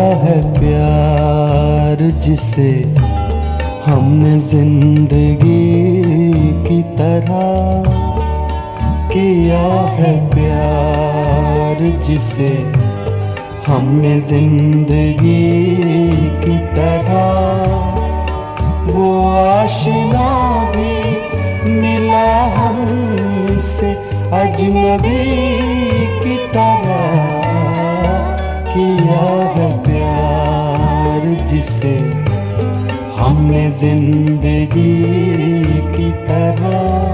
है प्यार जिसे हमने जिंदगी की तरह किया है प्यार जिसे हमने जिंदगी की तरह। वो आशिना भी मिला हमसे अजनबी की तरह किया है प्यार जिसे हमने जिंदगी की तरह।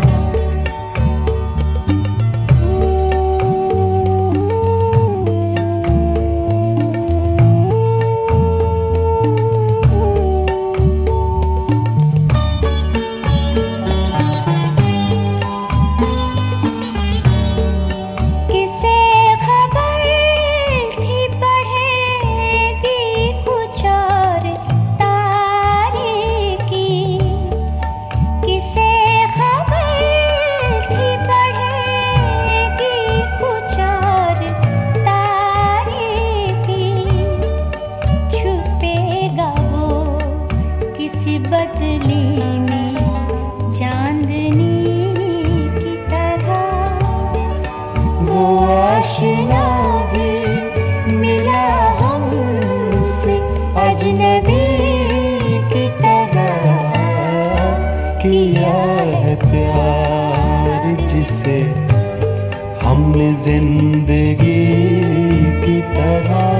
किया है प्यार जिसे हमने जिंदगी की तरह।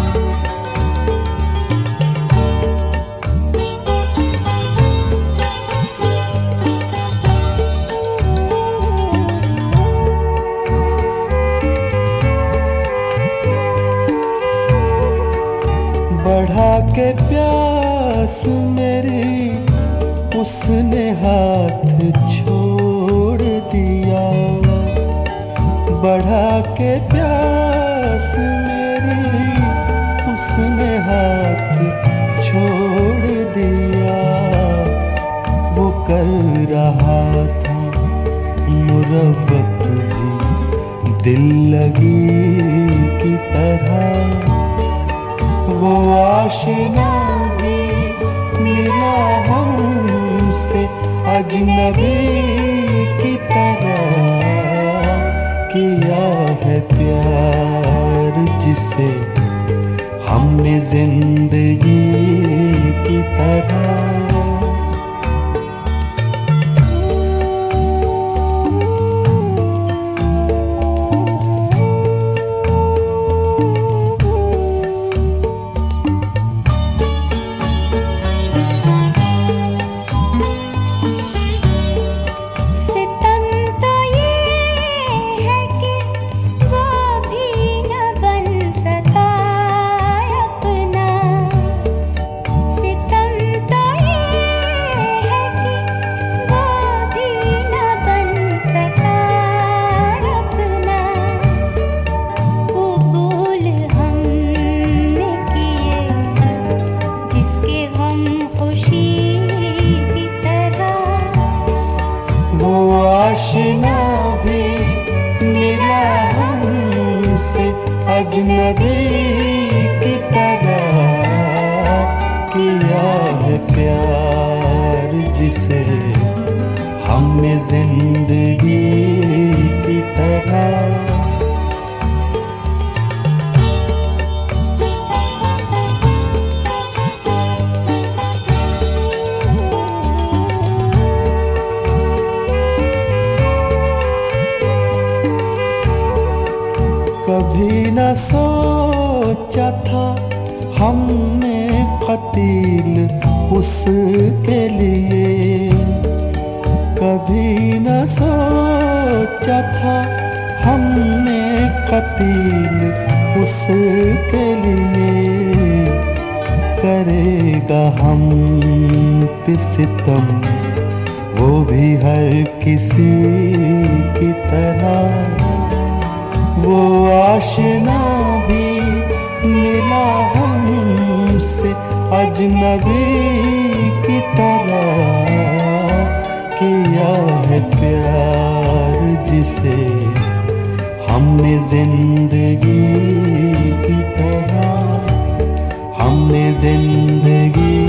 बढ़ा के प्यास मेरी उसने हाथ छोड़ दिया। बढ़ा के प्यास मेरी उसने हाथ छोड़ दिया। वो कर रहा था मुरव्वत भी दिल लगी की तरह। वो आशिना भी मिला हमसे अजनबी की तरह किया है प्यार जिसे हमने जिंदगी की तरह। आशिना भी मिला हमसे अजनबी की तरह किया है प्यार जिसे हमने जिंदगी की तरह। कभी न सोचा था हमने कतील उसके लिए। कभी न सोचा था हमने कतील उसके लिए। करेगा हम पे सितम वो भी हर किसी की तरह। वो आशिना भी मिला हमसे अजनबी की तरह किया है प्यार जिसे हमने जिंदगी की तरह। हमने जिंदगी